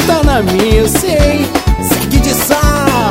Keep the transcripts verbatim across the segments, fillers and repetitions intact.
tá na minha, eu sei. Segue de sal.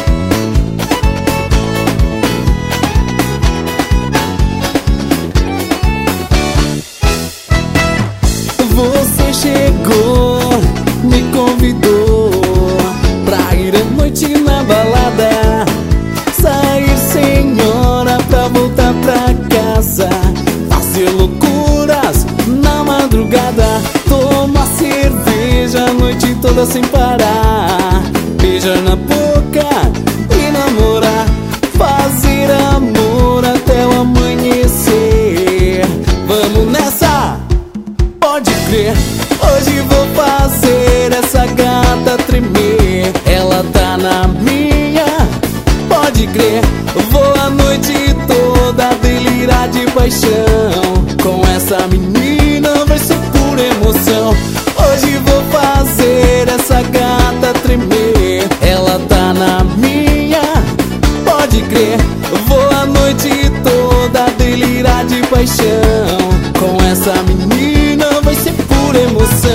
Você chegou, me convidou pra ir à noite na balada, sair sem hora pra voltar pra casa, fazer loucuras na madrugada, tomar cerveja a noite toda sem parar, beijar na boca e namorar, fazer amor até o amanhecer. Vamos nessa! Pode crer, hoje vou fazer essa gata tremer. Ela tá na minha, pode crer. Vou a noite toda delirar de paixão. Com essa menina vai ser pura emoção. Hoje vou fazer essa gata tremer. Ela tá na minha, pode crer. Vou a noite toda delirar de paixão. Com essa menina vai ser pura emoção.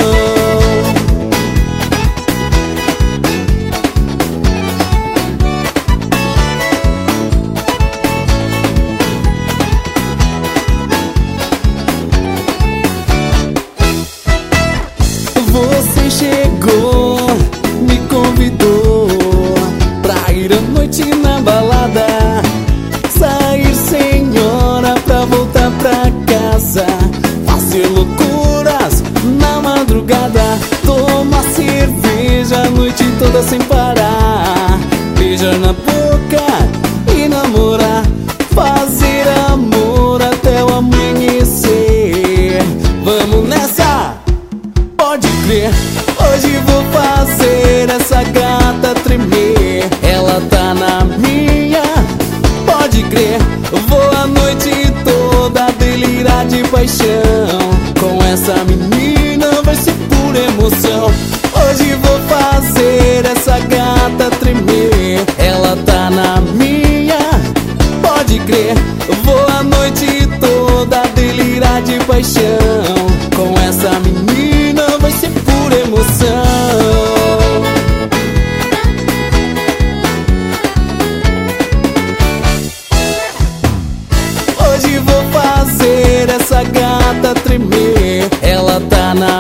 Você chegou, me convidou pra ir à noite na balada, sair sem hora pra voltar pra casa, fazer loucuras na madrugada, tomar cerveja a noite toda sem parar, beijar na boca e namorar, fazer amor até o amanhecer. Vamos nessa! Pode crer, hoje vou fazer essa gata tremer. Ela tá na minha, pode crer. Vou a noite toda delirar de paixão. Com essa menina vai ser pura emoção. Hoje vou fazer essa gata tremer. Ela tá na minha, pode crer. Vou a noite toda delirar de paixão. Com essa menina vai ser pura emoção. Hoje vou fazer essa gata tremer. Ela tá na